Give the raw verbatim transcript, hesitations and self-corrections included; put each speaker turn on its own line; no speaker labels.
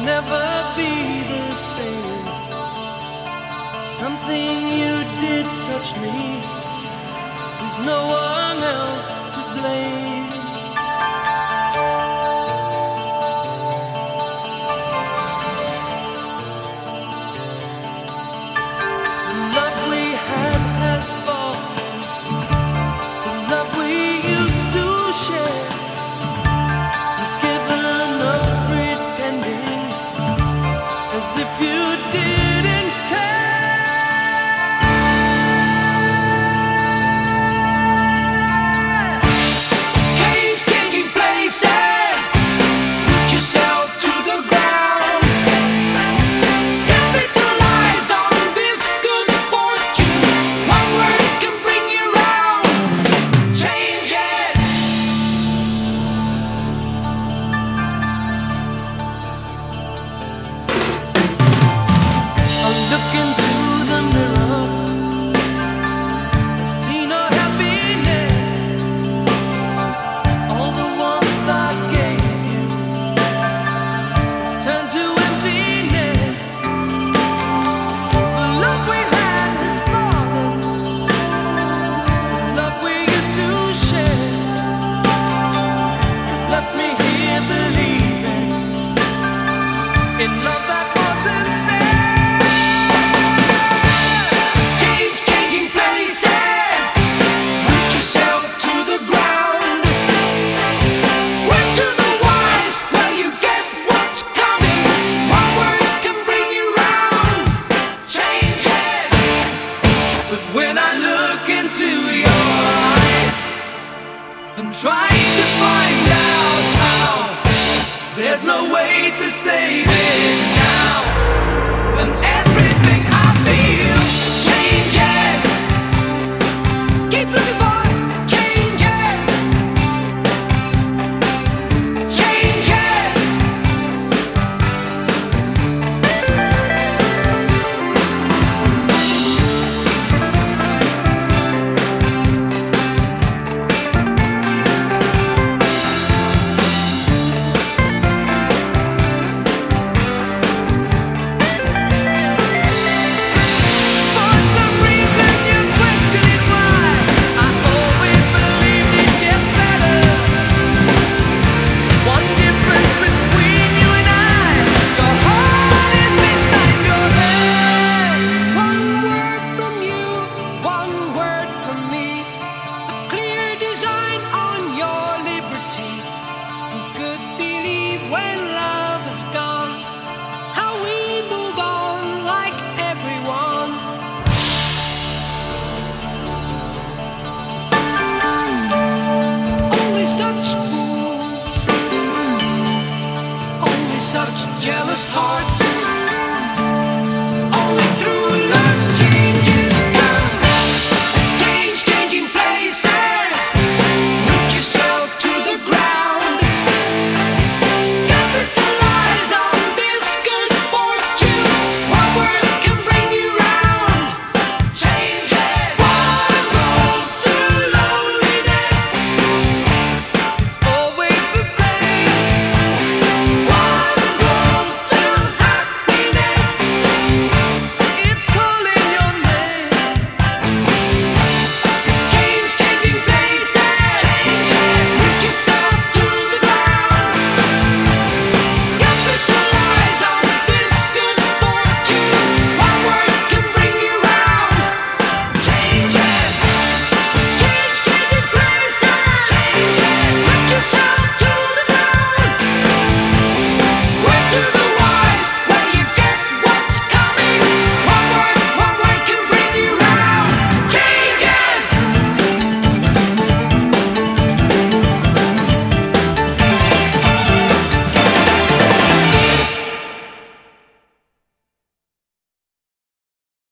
never be the same. Something you did touch me. There's no one else to blame. The love we had has fallen. The love we used to share. You've given up pretending as if you didn't care. Look into the mirror, I see no happiness. All the warmth I gave you has turned to emptiness. The love we had has fallen. The love we used to share. You've left me here believing in love that wasn't there. When I look into your eyes and try to find out how, there's no way to save it now. And everything I feel changes. Keep looking for changes. Changes. Such jealous hearts.